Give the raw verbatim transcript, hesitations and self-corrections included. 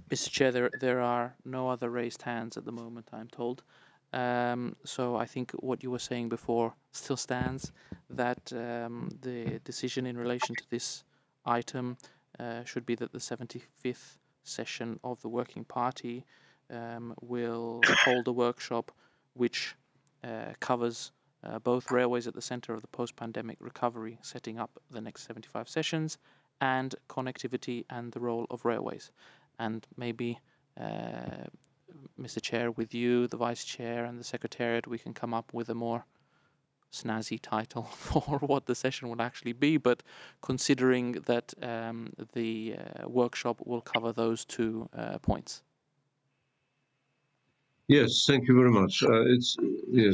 Mister Chair, there, there are no other raised hands at the moment, I'm told. Um, so I think what you were saying before still stands, that um, the decision in relation to this item uh, should be that the seventy-fifth session of the Working Party um, will hold a workshop which uh, covers uh, both railways at the centre of the post-pandemic recovery, setting up the next seventy-five sessions, and connectivity and the role of railways. And maybe, uh, Mister Chair, with you, the Vice Chair, and the Secretariat, we can come up with a more snazzy title for what the session would actually be. But considering that um, the uh, workshop will cover those two uh, points. Yes, thank you very much. Uh, it's yes.